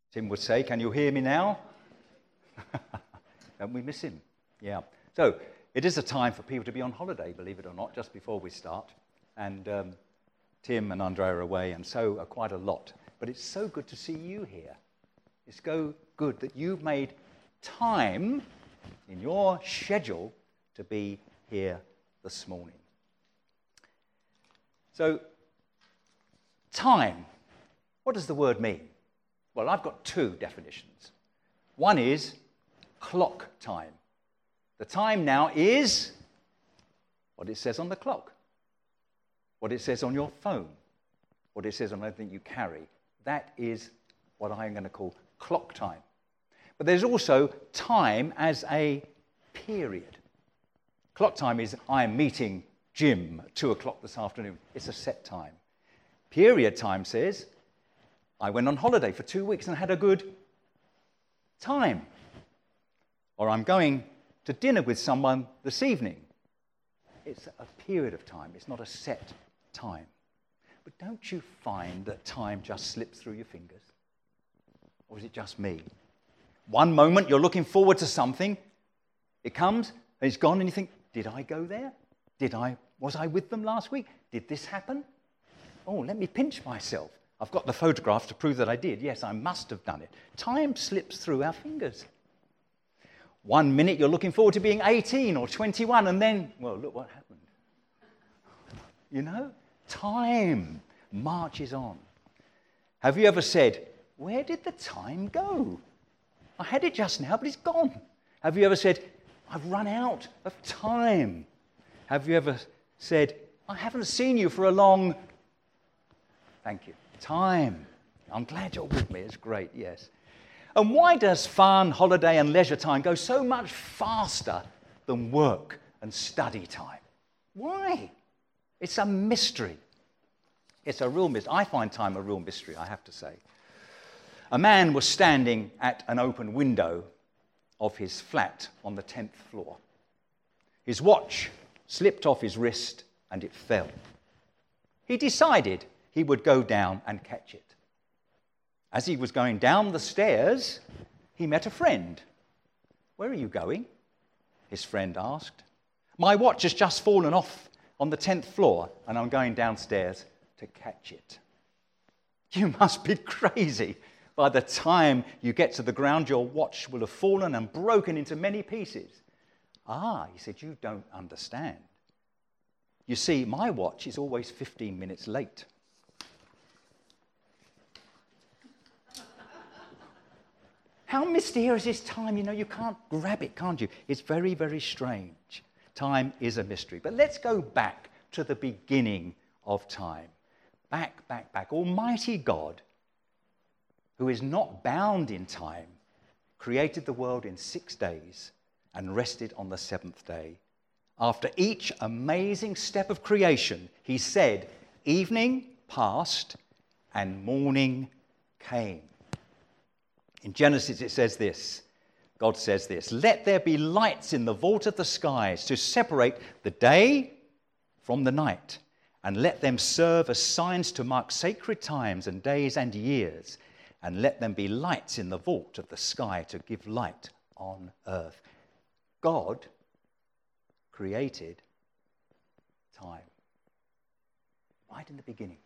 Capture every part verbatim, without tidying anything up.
Tim would say, can you hear me now? Don't we miss him? Yeah. So it is a time for people to be on holiday, believe it or not, just before we start. And um, Tim and Andrea are away, and so are quite a lot. But it's so good to see you here. It's so good that you've made time in your schedule to be here this morning. So, time. What does the word mean? Well, I've got two definitions. One is clock time. The time now is what it says on the clock, what it says on your phone, what it says on everything you carry. That is what I'm going to call clock time. But there's also time as a period. Clock time is I'm meeting Jim at two o'clock this afternoon. It's a set time. Period time says I went on holiday for two weeks and had a good time. Or I'm going to dinner with someone this evening. It's a period of time. It's not a set time. But don't you find that time just slips through your fingers? Or is it just me? One moment you're looking forward to something. It comes and it's gone and you think, did I go there? Did I, was I with them last week? Did this happen? Oh, let me pinch myself. I've got the photograph to prove that I did. Yes, I must have done it. Time slips through our fingers. One minute you're looking forward to being eighteen or twenty-one, and then, well, look what happened. You know, time marches on. Have you ever said, where did the time go? I had it just now, but it's gone. Have you ever said, I've run out of time? Have you ever said, I haven't seen you for a long... Thank you. Time. I'm glad you're with me. It's great, yes. And why does fun, holiday and leisure time go so much faster than work and study time? Why? It's a mystery. It's a real mystery. I find time a real mystery, I have to say. A man was standing at an open window of his flat on the tenth floor. His watch slipped off his wrist and it fell. He decided he would go down and catch it. As he was going down the stairs, he met a friend. Where are you going? His friend asked. My watch has just fallen off on the tenth floor and I'm going downstairs to catch it. You must be crazy. By the time you get to the ground, your watch will have fallen and broken into many pieces. Ah, he said, you don't understand. You see, my watch is always fifteen minutes late. How mysterious is time? You know, you can't grab it, can't you? It's very, very strange. Time is a mystery. But let's go back to the beginning of time. Back, back, back. Almighty God, who is not bound in time, created the world in six days and rested on the seventh day. After each amazing step of creation, he said, evening passed and morning came. In Genesis it says this, God says this, let there be lights in the vault of the skies to separate the day from the night, and let them serve as signs to mark sacred times and days and years, and let them be lights in the vault of the sky to give light on earth. God created time right in the beginning.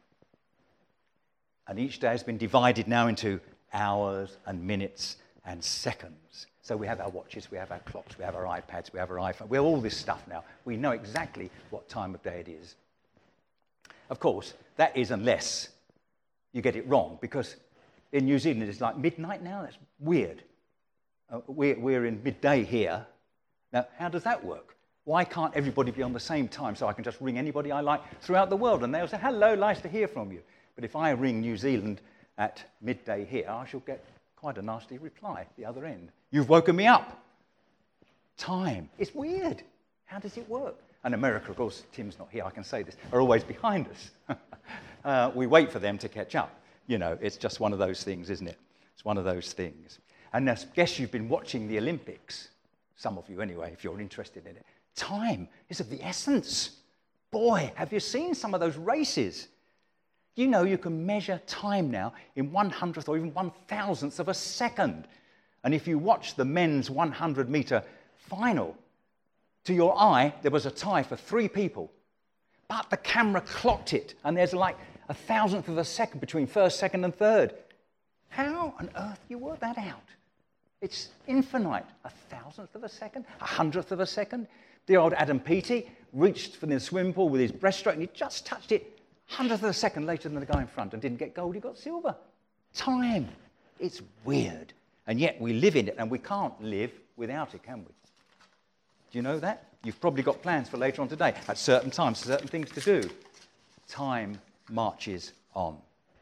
And each day has been divided now into hours and minutes and seconds. So we have our watches, we have our clocks, we have our iPads, we have our iPhone. We have all this stuff now. We know exactly what time of day it is. Of course, that is unless you get it wrong, because in New Zealand it's like midnight now. That's weird. Uh, we're, we're in midday here. Now, how does that work? Why can't everybody be on the same time so I can just ring anybody I like throughout the world and they'll say, hello, nice to hear from you. But if I ring New Zealand at midday here, I shall get quite a nasty reply at the other end. You've woken me up. Time. It's weird. How does it work? And America, of course, Tim's not here, I can say this, are always behind us. uh, we wait for them to catch up. You know, it's just one of those things, isn't it? It's one of those things. And I guess you've been watching the Olympics. Some of you anyway, if you're interested in it. Time is of the essence. Boy, have you seen some of those races? Do you know you can measure time now in one hundredth or even one thousandth of a second? And if you watch the men's one hundred metre final, to your eye, there was a tie for three people. But the camera clocked it, and there's like a thousandth of a second between first, second, and third. How on earth do you work that out? It's infinite. A thousandth of a second, a hundredth of a second. The old Adam Peaty reached for the swimming pool with his breaststroke, and he just touched it a hundredth of a second later than the guy in front, and didn't get gold, he got silver. Time. It's weird. And yet we live in it, and we can't live without it, can we? Do you know that? You've probably got plans for later on today, at certain times, certain things to do. Time marches on.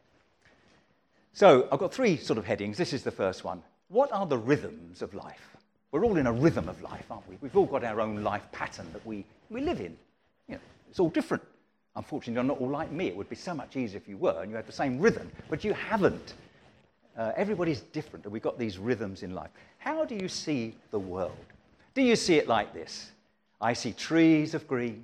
So I've got three sort of headings. This is the first one. What are the rhythms of life? We're all in a rhythm of life, aren't we? We've all got our own life pattern that we, we live in. You know, it's all different. Unfortunately, you're not all like me. It would be so much easier if you were and you had the same rhythm, but you haven't. Uh, everybody's different, and we've got these rhythms in life. How do you see the world? Do you see it like this? I see trees of green,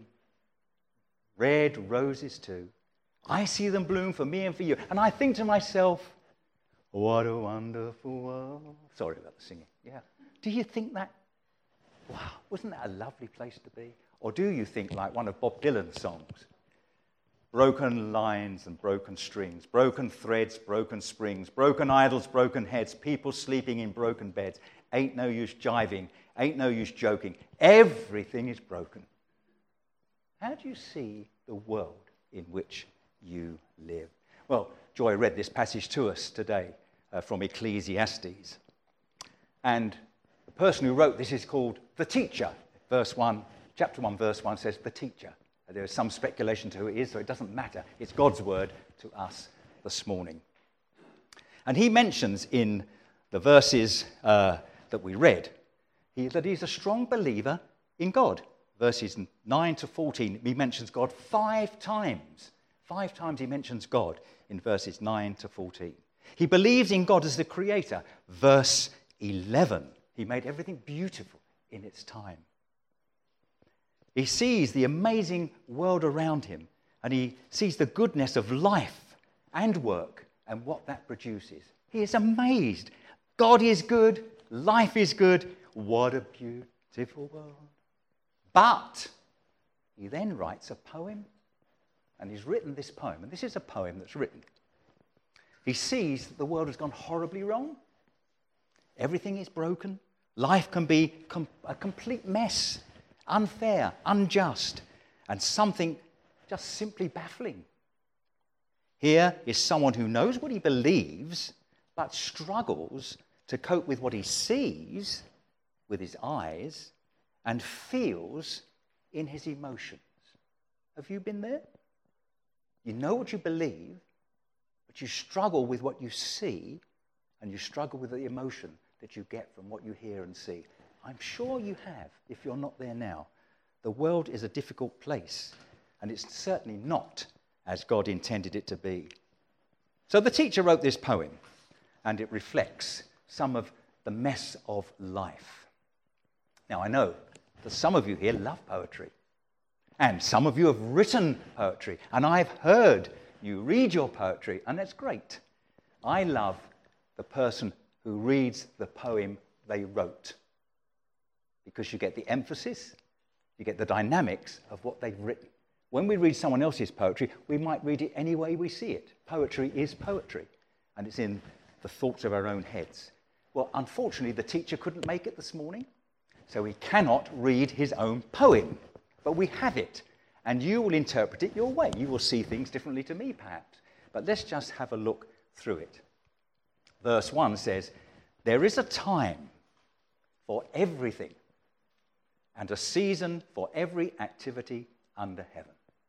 red roses too. I see them bloom for me and for you. And I think to myself, what a wonderful world. Sorry about the singing. Yeah. Do you think that? Wow, wasn't that a lovely place to be? Or do you think like one of Bob Dylan's songs? Broken lines and broken strings, broken threads, broken springs, broken idols, broken heads, people sleeping in broken beds. Ain't no use jiving, ain't no use joking. Everything is broken. How do you see the world in which you live? Well, Joy read this passage to us today uh, from Ecclesiastes. And the person who wrote this is called the teacher. Verse one, chapter one, verse one says the teacher. There is some speculation to who it is, so it doesn't matter. It's God's word to us this morning. And he mentions in the verses uh, that we read he, that he's a strong believer in God. Verses nine to fourteen, he mentions God five times. Five times he mentions God in verses nine to fourteen. He believes in God as the creator. Verse eleven, he made everything beautiful in its time. He sees the amazing world around him, and he sees the goodness of life and work and what that produces. He is amazed. God is good. Life is good. What a beautiful world. But he then writes a poem, and he's written this poem, and this is a poem that's written. He sees that the world has gone horribly wrong. Everything is broken. Life can be com- a complete mess. Unfair, unjust, and something just simply baffling. Here is someone who knows what he believes, but struggles to cope with what he sees with his eyes and feels in his emotions. Have you been there? You know what you believe, but you struggle with what you see, and you struggle with the emotion that you get from what you hear and see. I'm sure you have, if you're not there now. The world is a difficult place, and it's certainly not as God intended it to be. So the teacher wrote this poem, and it reflects some of the mess of life. Now, I know that some of you here love poetry, and some of you have written poetry, and I've heard you read your poetry, and that's great. I love the person who reads the poem they wrote, because you get the emphasis, you get the dynamics of what they've written. When we read someone else's poetry, we might read it any way we see it. Poetry is poetry, and it's in the thoughts of our own heads. Well, unfortunately, the teacher couldn't make it this morning, so he cannot read his own poem. But we have it, and you will interpret it your way. You will see things differently to me, perhaps. But let's just have a look through it. Verse one says, "There is a time for everything, and a season for every activity under heaven."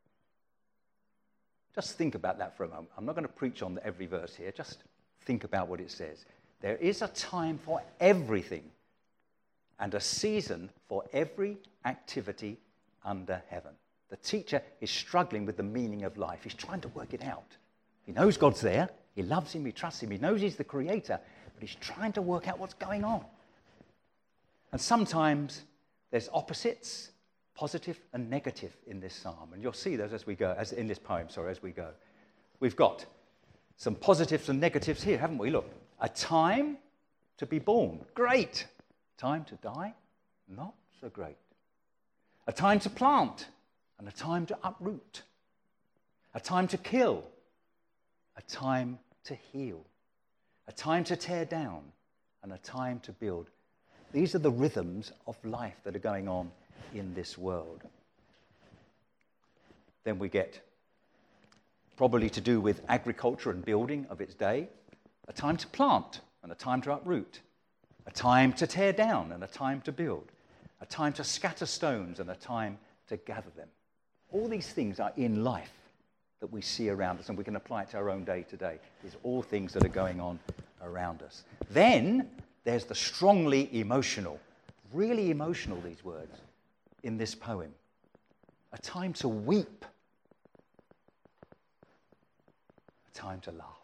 Just think about that for a moment. I'm not going to preach on every verse here. Just think about what it says. There is a time for everything, and a season for every activity under heaven. The teacher is struggling with the meaning of life. He's trying to work it out. He knows God's there. He loves him. He trusts him. He knows he's the creator. But he's trying to work out what's going on. And sometimes there's opposites, positive and negative, in this psalm. And you'll see those as we go, as in this poem, sorry, as we go. we've got some positives and negatives here, haven't we? Look, a time to be born, great. Time to die, not so great. A time to plant and a time to uproot. A time to kill, a time to heal. A time to tear down and a time to build. These are the rhythms of life that are going on in this world. Then we get, probably to do with agriculture and building of its day, a time to plant and a time to uproot, a time to tear down and a time to build, a time to scatter stones and a time to gather them. All these things are in life that we see around us, and we can apply it to our own day today. These are all things that are going on around us. Then there's the strongly emotional, really emotional, these words, in this poem. A time to weep, a time to laugh,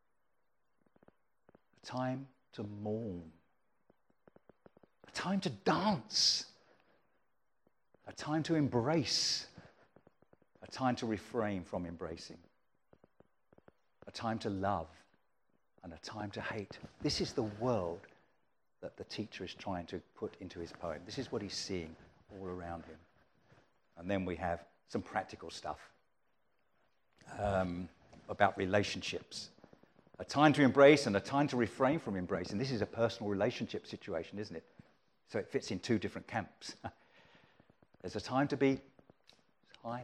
a time to mourn, a time to dance, a time to embrace, a time to refrain from embracing, a time to love, and a time to hate. This is the world that the teacher is trying to put into his poem. This is what he's seeing all around him. And then we have some practical stuff um, about relationships. A time to embrace and a time to refrain from embracing. This is a personal relationship situation, isn't it? So it fits in two different camps. There's a time to be silent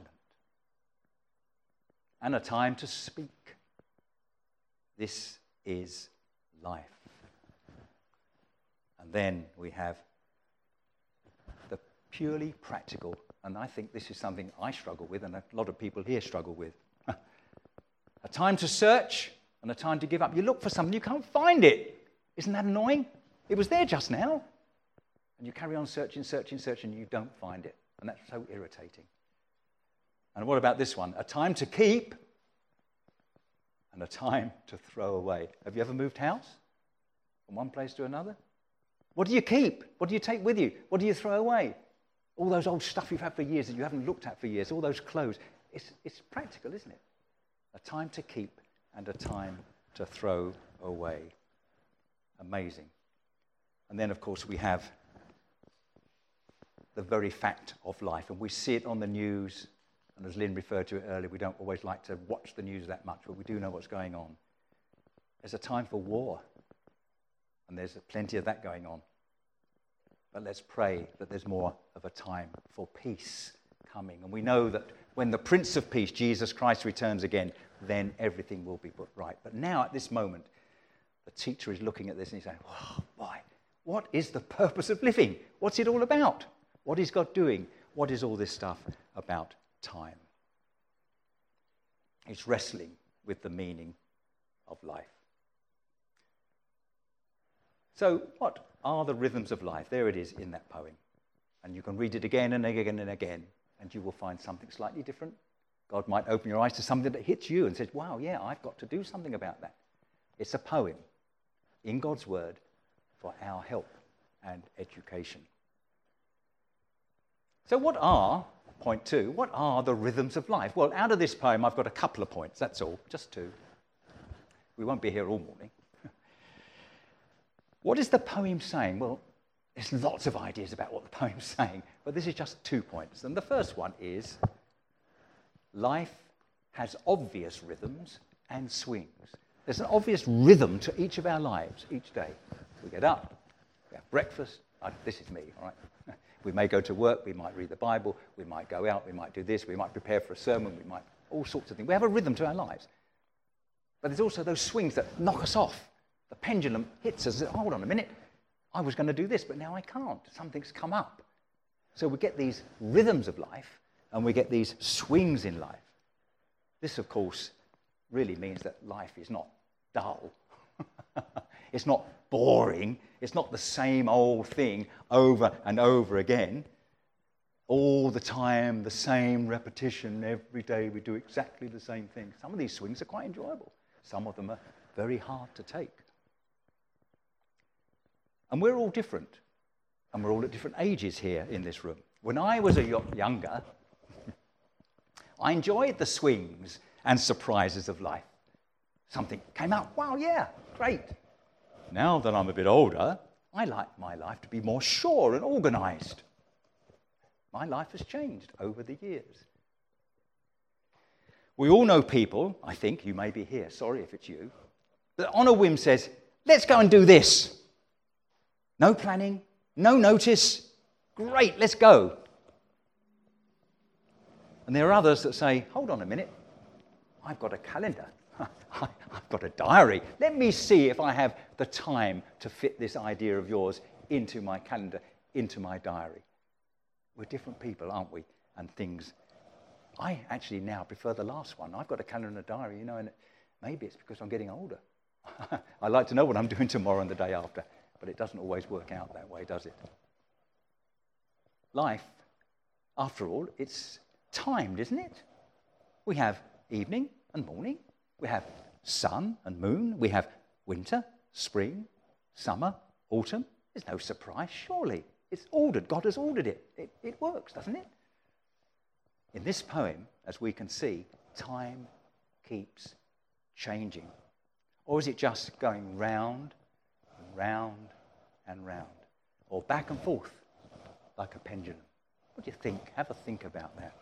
and a time to speak. This is life. And then we have the purely practical, and I think this is something I struggle with and a lot of people here struggle with. A time to search and a time to give up. You look for something, you can't find it. Isn't that annoying? It was there just now. And you carry on searching, searching, searching, and you don't find it. And that's so irritating. And what about this one? A time to keep and a time to throw away. Have you ever moved house from one place to another? What do you keep? What do you take with you? What do you throw away? All those old stuff you've had for years that you haven't looked at for years, all those clothes. It's, it's practical, isn't it? A time to keep and a time to throw away. Amazing. And then, of course, we have the very fact of life. And we see it on the news. And as Lynn referred to it earlier, we don't always like to watch the news that much, but we do know what's going on. There's a time for war. And there's plenty of that going on. But let's pray that there's more of a time for peace coming. And we know that when the Prince of Peace, Jesus Christ, returns again, then everything will be put right. But now, at this moment, the teacher is looking at this and he's saying, oh, boy, what is the purpose of living? What's it all about? What is God doing? What is all this stuff about time? It's wrestling with the meaning of life. So what are the rhythms of life? There it is in that poem. And you can read it again and again and again, and you will find something slightly different. God might open your eyes to something that hits you and says, wow, yeah, I've got to do something about that. It's a poem in God's word for our help and education. So what are, point two, what are the rhythms of life? Well, out of this poem, I've got a couple of points, that's all, just two. We won't be here all morning. What is the poem saying? Well, there's lots of ideas about what the poem's saying, but this is just two points. And the first one is, life has obvious rhythms and swings. There's an obvious rhythm to each of our lives each day. We get up, we have breakfast. Uh, this is me, all right? We may go to work, we might read the Bible, we might go out, we might do this, we might prepare for a sermon, we might, all sorts of things. We have a rhythm to our lives. But there's also those swings that knock us off. The pendulum hits us. Hold on a minute. I was going to do this, but now I can't. Something's come up. So we get these rhythms of life, and we get these swings in life. This, of course, really means that life is not dull. It's not boring. It's not the same old thing over and over again. All the time, the same repetition. Every day we do exactly the same thing. Some of these swings are quite enjoyable. Some of them are very hard to take. And we're all different. And we're all at different ages here in this room. When I was a younger, I enjoyed the swings and surprises of life. Something came up, wow, yeah, great. Now that I'm a bit older, I like my life to be more sure and organized. My life has changed over the years. We all know people, I think, you may be here, sorry if it's you, that on a whim says, let's go and do this. No planning, no notice, great, let's go. And there are others that say, hold on a minute, I've got a calendar, I've got a diary. Let me see if I have the time to fit this idea of yours into my calendar, into my diary. We're different people, aren't we? And things. I actually now prefer the last one. I've got a calendar and a diary, you know, and maybe it's because I'm getting older. I like to know what I'm doing tomorrow and the day after, but it doesn't always work out that way, does it? Life, after all, it's timed, isn't it? We have evening and morning. We have sun and moon. We have winter, spring, summer, autumn. There's no surprise, surely. It's ordered. God has ordered it. It, it works, doesn't it? In this poem, as we can see, time keeps changing. Or is it just going round and round and round? Or back and forth like a pendulum? What do you think? Have a think about that.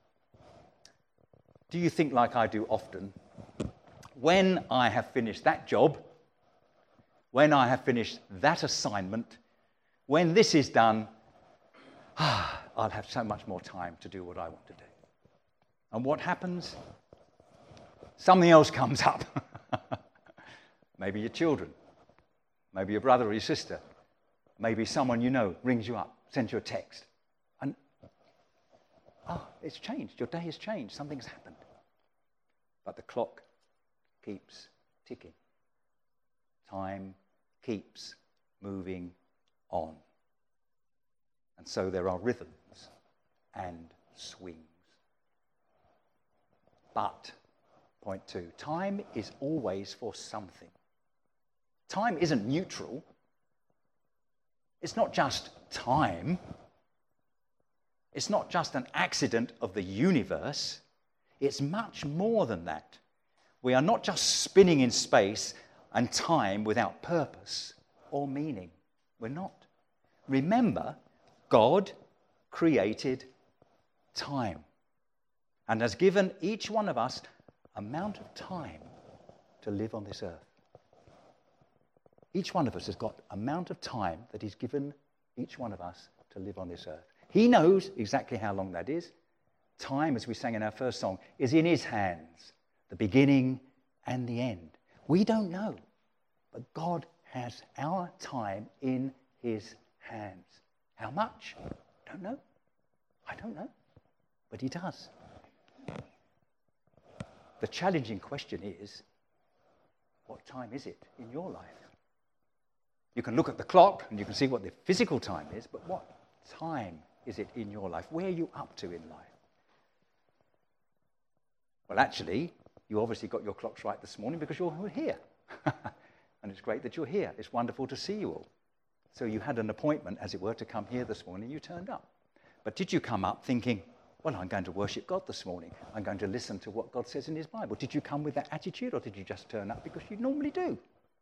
Do you think, like I do often, when I have finished that job, when I have finished that assignment, when this is done, ah, I'll have so much more time to do what I want to do. And what happens? Something else comes up. Maybe your children, maybe your brother or your sister, maybe someone you know rings you up, sends you a text, and oh, it's changed. Your day has changed. Something's happened. But the clock keeps ticking. Time keeps moving on. And so there are rhythms and swings. But, point two, time is always for something. Time isn't neutral. It's not just time. It's not just an accident of the universe. It's much more than that. We are not just spinning in space and time without purpose or meaning. We're not. Remember, God created time and has given each one of us amount of time to live on this earth. Each one of us has got amount of time that he's given each one of us to live on this earth. He knows exactly how long that is. Time, as we sang in our first song, is in his hands, the beginning and the end. We don't know, but God has our time in his hands. How much? Don't know. I don't know, but he does. The challenging question is, what time is it in your life? You can look at the clock and you can see what the physical time is, but what time is it in your life? Where are you up to in life? Well, actually, you obviously got your clocks right this morning because you're here. And it's great that you're here. It's wonderful to see you all. So you had an appointment, as it were, to come here this morning. You turned up. But did you come up thinking, well, I'm going to worship God this morning. I'm going to listen to what God says in his Bible. Did you come with that attitude, or did you just turn up because you normally do?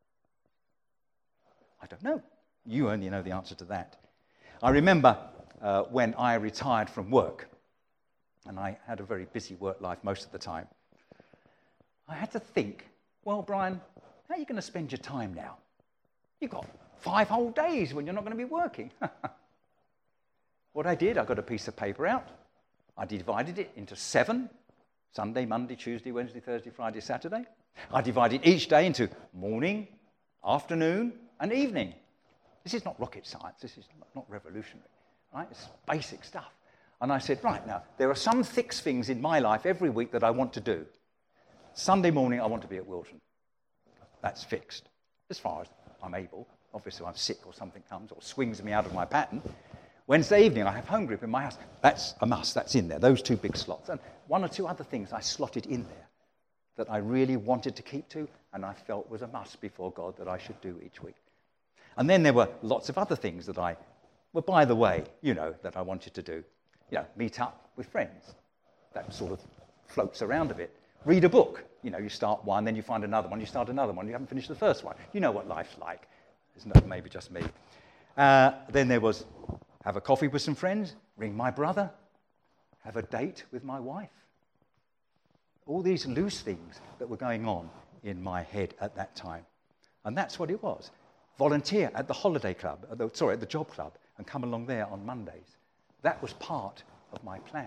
I don't know. You only know the answer to that. I remember uh, when I retired from work, and I had a very busy work life most of the time, I had to think, well, Brian, how are you going to spend your time now? You've got five whole days when you're not going to be working. What I did, I got a piece of paper out. I divided it into seven, Sunday, Monday, Tuesday, Wednesday, Thursday, Friday, Saturday. I divided each day into morning, afternoon, and evening. This is not rocket science. This is not revolutionary. Right? It's basic stuff. And I said, right, now, there are some fixed things in my life every week that I want to do. Sunday morning, I want to be at Wilton. That's fixed, as far as I'm able. Obviously, I'm sick or something comes or swings me out of my pattern. Wednesday evening, I have home group in my house. That's a must. That's in there, those two big slots. And one or two other things I slotted in there that I really wanted to keep to and I felt was a must before God that I should do each week. And then there were lots of other things that I, well, by the way, you know, that I wanted to do. You know, meet up with friends. That sort of floats around a bit. read a book. You know, you start one, then you find another one, you start another one, you haven't finished the first one. You know what life's like. It's not maybe just me. Uh, then there was have a coffee with some friends, ring my brother, have a date with my wife. All these loose things that were going on in my head at that time. And that's what it was. Volunteer at the holiday club, at the, sorry, at the job club, and come along there on Mondays. That was part of my plan.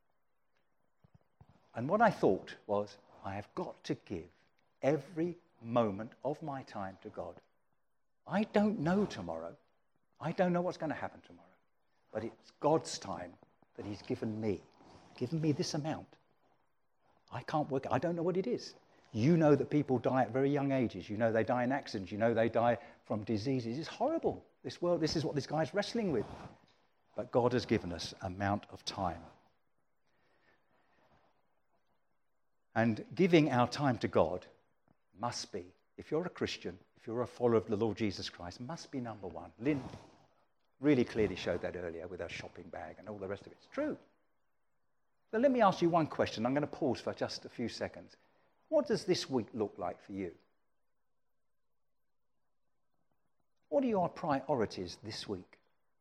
And what I thought was, I have got to give every moment of my time to God. I don't know tomorrow. I don't know what's going to happen tomorrow. But it's God's time that he's given me, given me this amount. I can't work it. I don't know what it is. You know that people die at very young ages. You know they die in accidents. You know they die from diseases. It's horrible. This world, this is what this guy's wrestling with. But God has given us amount of time. And giving our time to God must be, if you're a Christian, if you're a follower of the Lord Jesus Christ, must be number one. Lynn really clearly showed that earlier with her shopping bag and all the rest of it. It's true. So let me ask you one question. I'm going to pause for just a few seconds. What does this week look like for you? What are your priorities this week?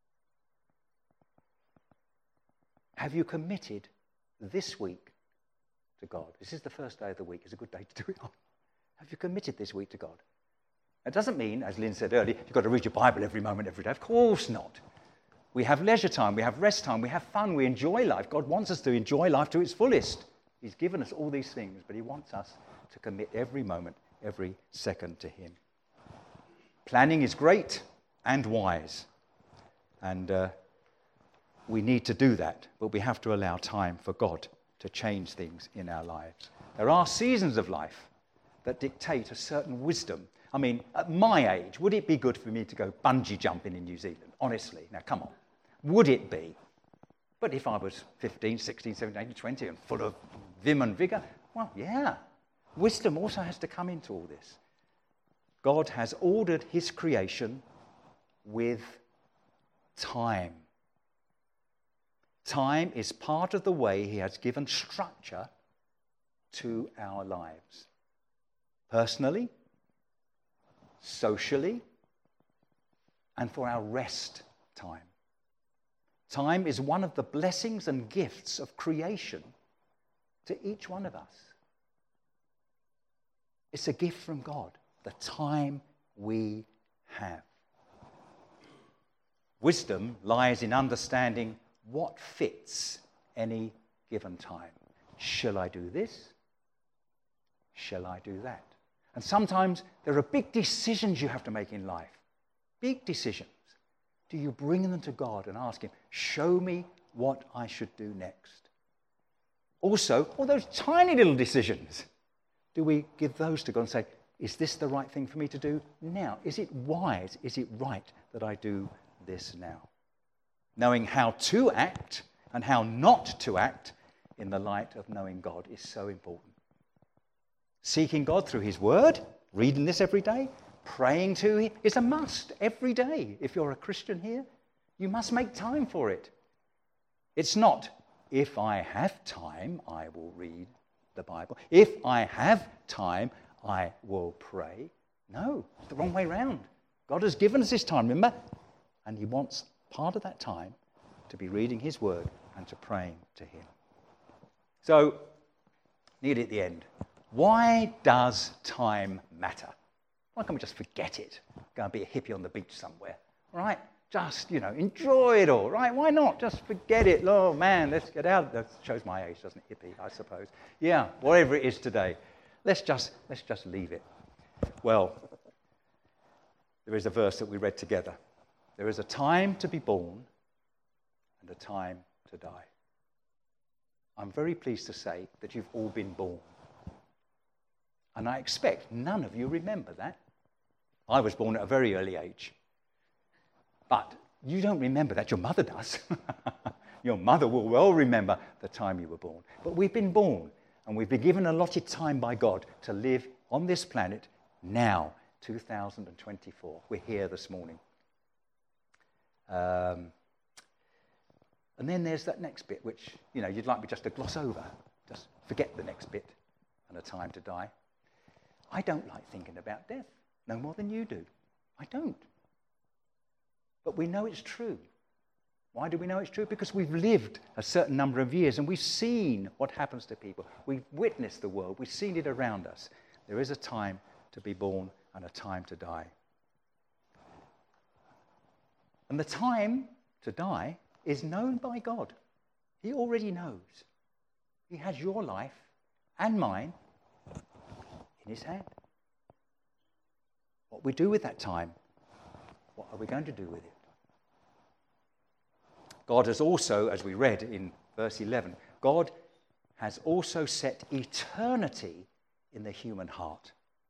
Have you committed this week to God? This is the first day of the week. It's a good day to do it on. Have you committed this week to God? It doesn't mean, as Lynn said earlier, you've got to read your Bible every moment, every day. Of course not. We have leisure time, we have rest time, we have fun, we enjoy life. God wants us to enjoy life to its fullest. He's given us all these things, but he wants us to commit every moment, every second to him. Planning is great and wise, and uh, we need to do that, but we have to allow time for God to change things in our lives. There are seasons of life that dictate a certain wisdom. I mean, at my age, would it be good for me to go bungee jumping in New Zealand? Honestly, now come on. Would it be? But if I was fifteen, sixteen, seventeen, eighteen, twenty and full of vim and vigor, well, yeah. Wisdom also has to come into all this. God has ordered his creation with time. Time is part of the way he has given structure to our lives. Personally, socially, and for our rest time. Time is one of the blessings and gifts of creation to each one of us. It's a gift from God, the time we have. Wisdom lies in understanding what fits any given time. Shall I do this? Shall I do that? And sometimes there are big decisions you have to make in life. Big decisions. Do you bring them to God and ask him, show me what I should do next? Also, all those tiny little decisions, do we give those to God and say, is this the right thing for me to do now? Is it wise? Is it right that I do this now? Knowing how to act and how not to act in the light of knowing God is so important. Seeking God through his word, reading this every day, praying to him is a must every day. If you're a Christian here, you must make time for it. It's not, if I have time, I will read the Bible. If I have time, I will pray. No, it's the wrong way around. God has given us this time, remember? And he wants part of that time to be reading his word and to praying to him. So, nearly at the end. Why does time matter? Why can't we just forget it? Go and be a hippie on the beach somewhere, right? Just, you know, enjoy it all, right? Why not? Just forget it. Oh, man, let's get out. That shows my age, doesn't it? Hippie, I suppose. Yeah, whatever it is today. Let's just, let's just leave it. Well, there is a verse that we read together. There is a time to be born and a time to die. I'm very pleased to say that you've all been born. And I expect none of you remember that. I was born at a very early age. But you don't remember that. Your mother does. Your mother will well remember the time you were born. But we've been born, and we've been given allotted time by God to live on this planet now, two thousand twenty-four. We're here this morning. Um, and then there's that next bit, which, you know, you'd like me just to gloss over. Just forget the next bit. and a time to die. I don't like thinking about death, no more than you do. I don't. But we know it's true. Why do we know it's true? Because we've lived a certain number of years and we've seen what happens to people. We've witnessed the world. We've seen it around us. There is a time to be born and a time to die. And the time to die is known by God. He already knows. He has your life and mine in his hand. What we do with that time, what are we going to do with it? God has also, as we read in verse eleven, God has also set eternity in the human heart.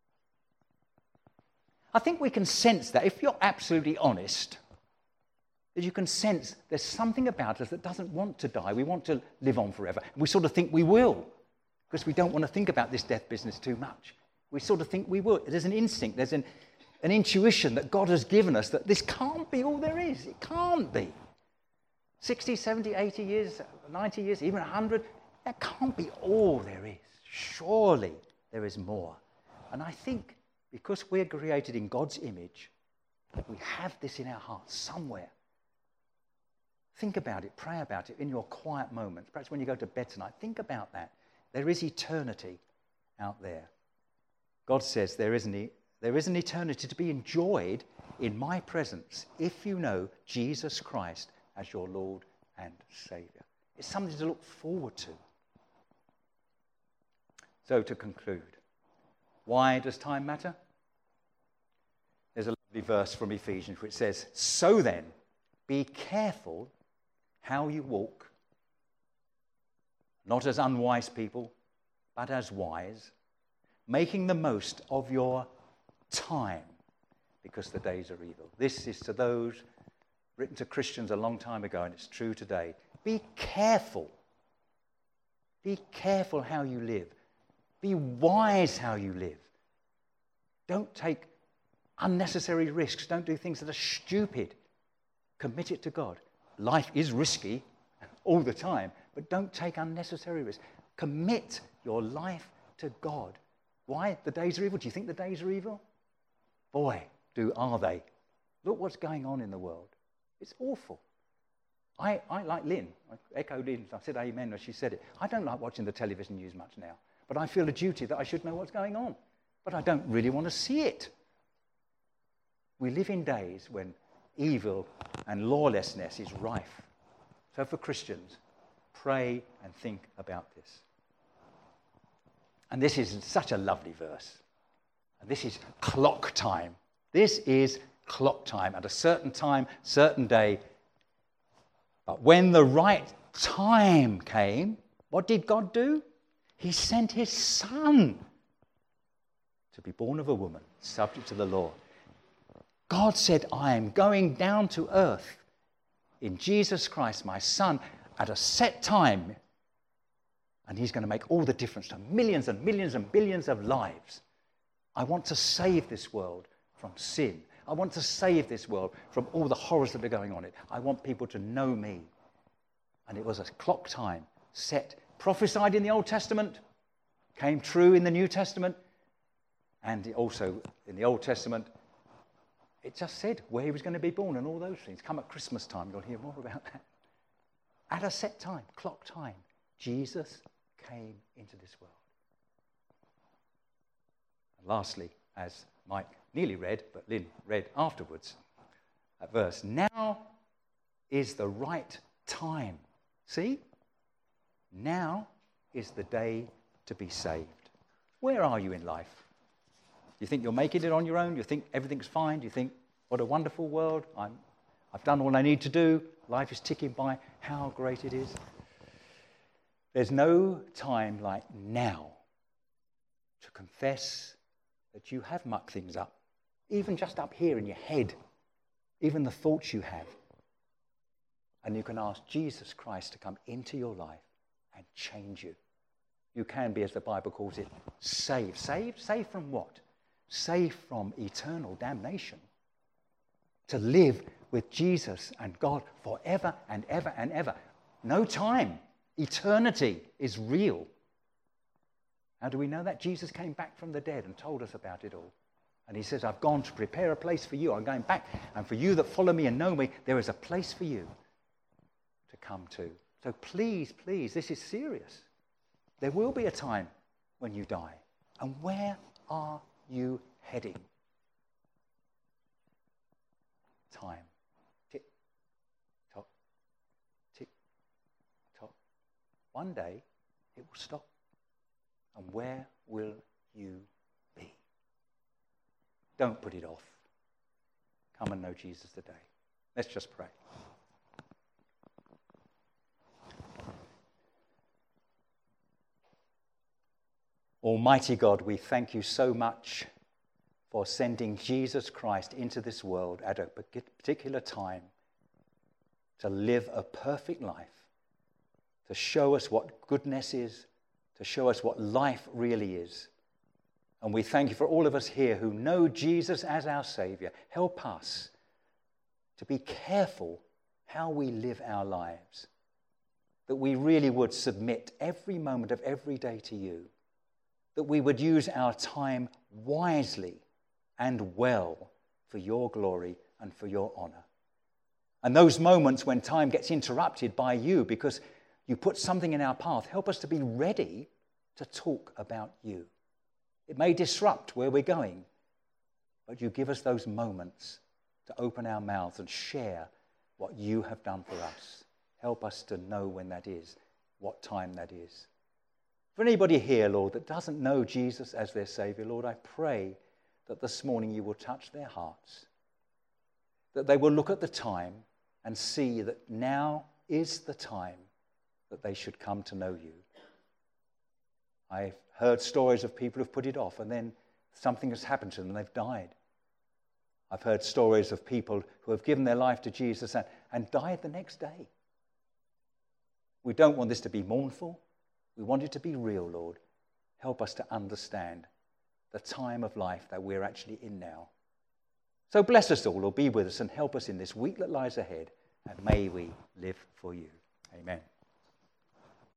I think we can sense that, if you're absolutely honest, that you can sense there's something about us that doesn't want to die. We want to live on forever. And we sort of think we will, because we don't want to think about this death business too much. We sort of think we will. There's an instinct, there's an, an intuition that God has given us that this can't be all there is. It can't be. sixty, seventy, eighty years, ninety years, even one hundred, that can't be all there is. Surely there is more. And I think because we're created in God's image, we have this in our hearts somewhere. Think about it, pray about it in your quiet moments. Perhaps when you go to bed tonight, think about that. There is eternity out there. God says there is an, there is an eternity to be enjoyed in my presence if you know Jesus Christ as your Lord and Saviour. It's something to look forward to. So to conclude, why does time matter? There's a lovely verse from Ephesians which says, "So then, be careful how you walk, not as unwise people, but as wise, making the most of your time, because the days are evil." This is to those written to Christians a long time ago, and it's true today. Be careful. Be careful how you live. Be wise how you live. Don't take unnecessary risks. Don't do things that are stupid. Commit it to God. Life is risky all the time, but don't take unnecessary risks. Commit your life to God. Why? The days are evil. Do you think the days are evil? Boy, do are they. Look what's going on in the world. It's awful. I, I like Lynn. I echoed Lynn. I said amen as she said it. I don't like watching the television news much now, but I feel a duty that I should know what's going on. But I don't really want to see it. We live in days when evil and lawlessness is rife. So for Christians, pray and think about this. And this is such a lovely verse. And this is clock time. This is clock time. At a certain time, certain day. But when the right time came, what did God do? He sent his Son to be born of a woman, subject to the law. God said, I am going down to earth in Jesus Christ, my Son, at a set time, and he's going to make all the difference to millions and millions and billions of lives. I want to save this world from sin. I want to save this world from all the horrors that are going on in it. I want people to know me. And it was a clock time set, prophesied in the Old Testament, came true in the New Testament, and also in the Old Testament, it just said where he was going to be born and all those things. Come at Christmas time, you'll hear more about that. At a set time, clock time, Jesus came into this world. And lastly, as Mike nearly read, but Lynn read afterwards, that verse, now is the right time. See? Now is the day to be saved. Where are you in life? You think you're making it on your own? You think everything's fine? Do you think, what a wonderful world? I'm, I've done all I need to do. Life is ticking by. How great it is. There's no time like now to confess that you have mucked things up. Even just up here in your head. Even the thoughts you have. And you can ask Jesus Christ to come into your life and change you. You can be, as the Bible calls it, saved. Saved? Saved from what? Saved from eternal damnation. To live with Jesus and God forever and ever and ever. No time. Eternity is real. How do we know that? Jesus came back from the dead and told us about it all. And he says, I've gone to prepare a place for you. I'm going back. And for you that follow me and know me, there is a place for you to come to. So please, please, this is serious. There will be a time when you die. And where are you heading? Time. Tick, tock, tick, tock. One day, it will stop. And where will you be? Don't put it off. Come and know Jesus today. Let's just pray. Almighty God, we thank you so much for sending Jesus Christ into this world at a particular time to live a perfect life, to show us what goodness is, to show us what life really is. And we thank you for all of us here who know Jesus as our Savior. Help us to be careful how we live our lives, that we really would submit every moment of every day to you, that we would use our time wisely and well for your glory and for your honor. And those moments when time gets interrupted by you because you put something in our path, help us to be ready to talk about you. It may disrupt where we're going, but you give us those moments to open our mouths and share what you have done for us. Help us to know when that is, what time that is. For anybody here, Lord, that doesn't know Jesus as their Savior, Lord, I pray that this morning you will touch their hearts, that they will look at the time and see that now is the time that they should come to know you. I've heard stories of people who've put it off and then something has happened to them and they've died. I've heard stories of people who have given their life to Jesus and, and died the next day. We don't want this to be mournful. We want it to be real, Lord. Help us to understand the time of life that we're actually in now. So bless us all, or be with us and help us in this week that lies ahead, and may we live for you. Amen.